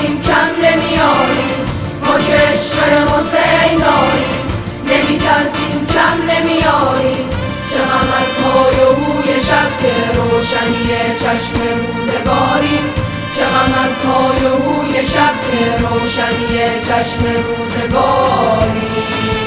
نمیترسیم کم نمیاریم، ما که عشق حسین داریم. نمیترسیم کم نمیاریم، چه غم از های و هوی شب که روشنی چشم روزگاریم. چه غم از های و هوی شب که روشنی چشم روزگاریم.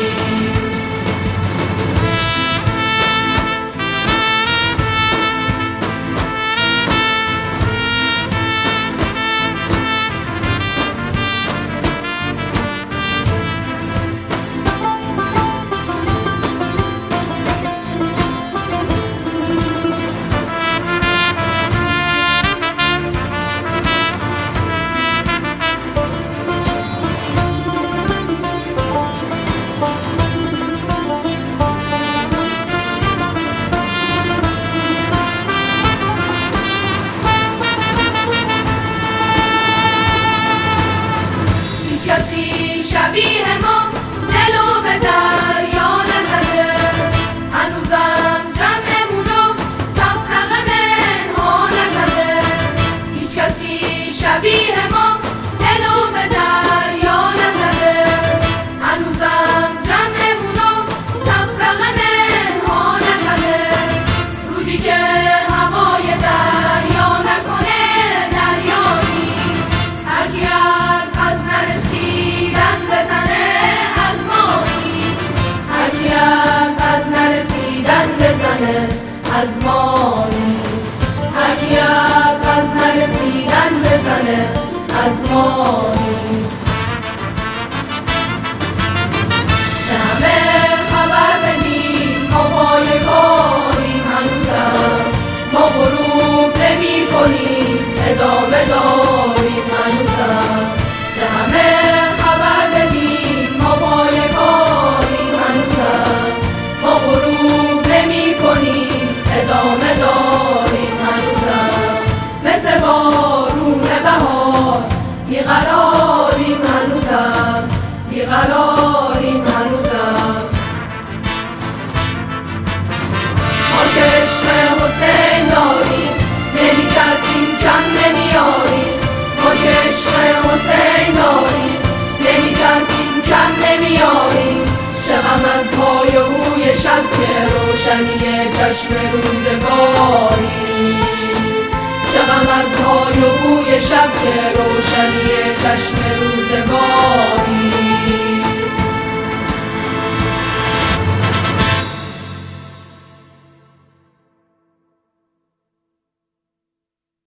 کسی شبیه ما دلو به دریا نزده، هنوزم جمعمونو تفرق منها نزده. هیچ کسی شبیه ما دلو به دریا نزده، هنوزم جمعمونو تفرق منها نزده. رودی که هوای دریا نکنه دریا نیست، هرکی از نرسیدن بزنه از ما نیست. هرکی از نرسیدن بزنه از ما نیست. هرکی از نرسیدن بزنه از ما نیست. به همه خبر بدیم ما پای کاریم هنوزم، ما غروب نمی کنیم ادامه داریم هنوزم. به همه خبر بدیم ما پای کاریم هنوزم، ما غروب نمی کنیم ادامه داریم هنوزم. مثل بارون بهار بیقراریم هنوزم، بیقراریم هنوزم. ما که عشق حسین داریم، نمیترسیم کم نمیاریم. ما که عشق حسین داریم، نمیترسیم کم نمیاریم. چه غم از های و هوی شب که روشنی چشم روزگاریم. چه غم از های و هوی شب که روشنی چشم روزگاریم.